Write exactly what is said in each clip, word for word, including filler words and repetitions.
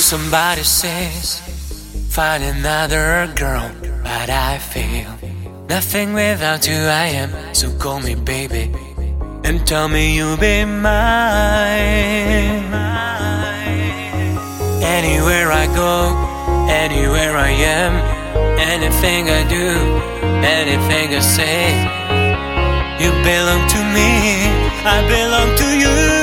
Somebody says, find another girl, but I feel nothing without you. I am, so call me baby, and tell me you'll be mine. Anywhere I go, anywhere I am, anything I do, anything I say, you belong to me, I belong to you.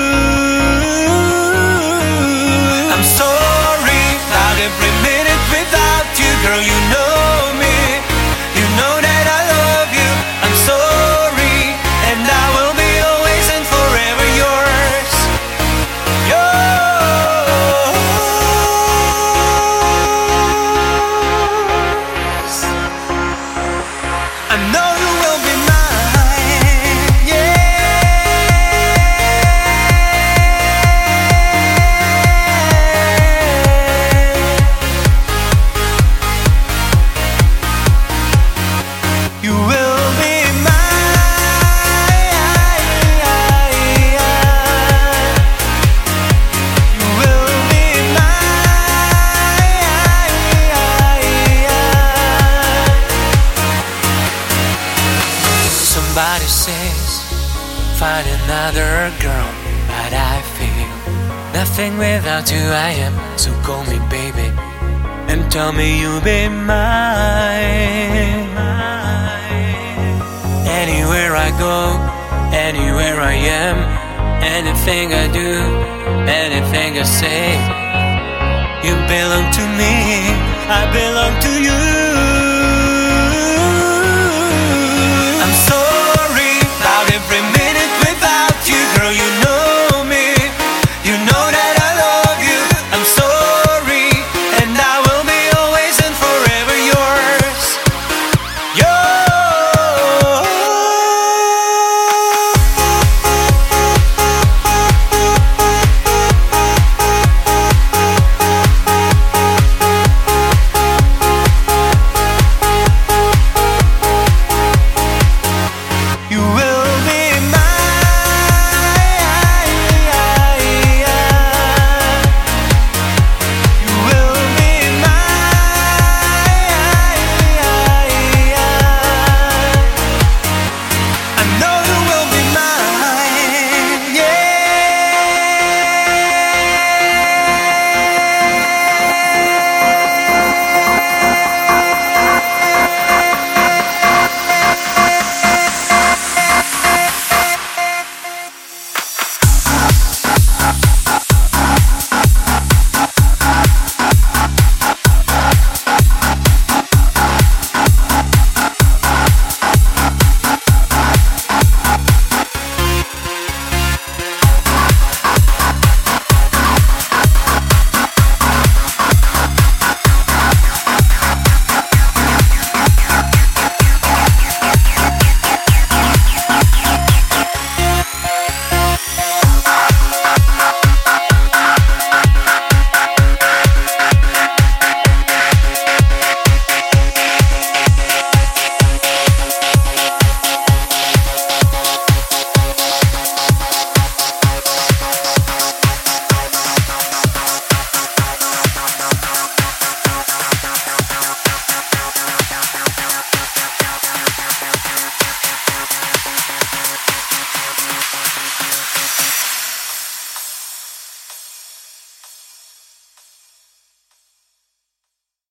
I'm sorry about every minute without you, girl, you know me, you know that I love you. I'm sorry, and I will be always and forever yours, yours. I know you will be mine, yeah. You will be mine. You will be mine. Somebody says, find another girl, but I feel nothing without you. I am, so call me baby, and tell me you'll be mine. Anywhere I go, anywhere I am, anything I do, anything I say, you belong to me, I belong to you.